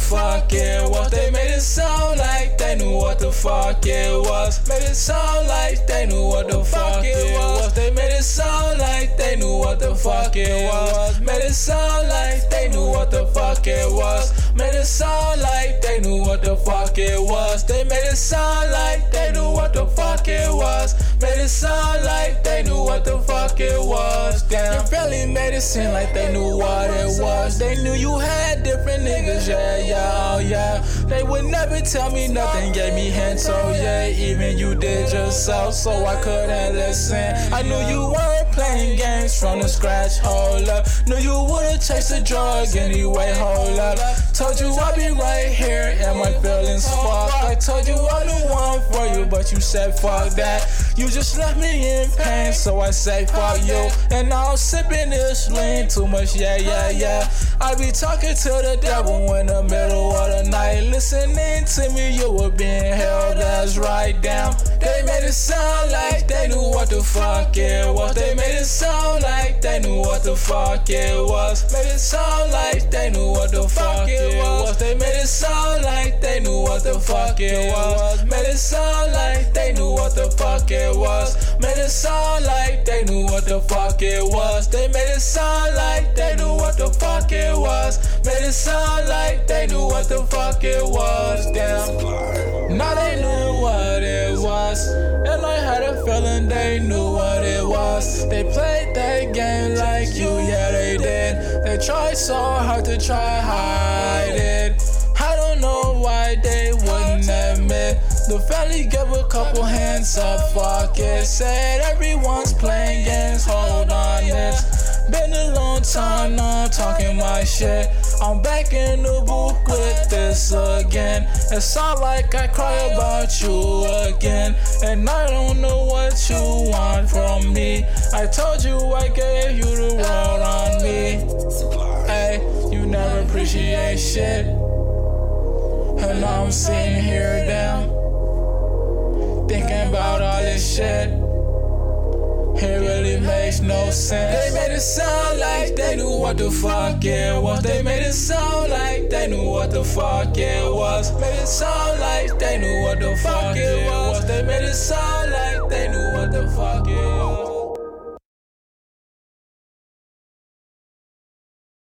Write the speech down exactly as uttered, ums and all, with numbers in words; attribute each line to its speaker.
Speaker 1: fuck it was. They made it sound like they knew what the fuck it was. Made it sound like they knew what the fuck it was. They made it sound like they knew what the fuck it was. Made it sound like they knew what the fuck it was. Made it sound like they knew what the fuck it was. They made it sound like they knew what the fuck it was. Made it sound like they knew what the fuck it was. Damn, your family made it seem like they knew what it was. They knew you had different niggas, yeah, yeah, oh yeah. They would never tell me nothing, gave me hints, oh yeah. Even you did yourself, so I couldn't listen. I knew you weren't playing games from the scratch, hold up. Knew you wouldn't chase the drug anyway, hold up. Told you I'd be right here and my feelings fucked. I told you I'm the one for you, but you said fuck that. You just left me in pain, so I say fuck you. And now I'm sipping this lean too much, yeah, yeah, yeah. I be talking to the devil in the middle of the night. Listening to me, you were being held, that's right, damn. They made it sound like they knew what the fuck it was. They made it sound like they knew what the fuck it was. Made it sound like they knew what the fuck it was. They made it sound like they knew what the fuck it was. Made it sound like they knew what the fuck it was. Made it sound like they knew what the fuck it was. They made it sound like they knew what the fuck it was. Made it sound like they knew what the fuck it was. Damn, now they knew what it was. And I had a feeling they knew what it was. They played that game like you, yeah they did. They tried so hard to try hide it. I don't know why they wouldn't admit. The family gave a couple hands up, fuck it. Said everyone's playing games, hold on, it's been a long time now, I'm talking my shit. I'm back in the booth with this again. It sound like I cry about you again. And I don't know what you want from me. I told you I gave you the world on me. Hey, you never appreciate shit. And now I'm sitting here down, thinking about all this shit. It really makes no sense. They made it sound like they knew what the fuck it was. They made it sound like they knew what the fuck it was. Made it sound like they knew what the fuck it was. They made it sound like they knew what the fuck it was.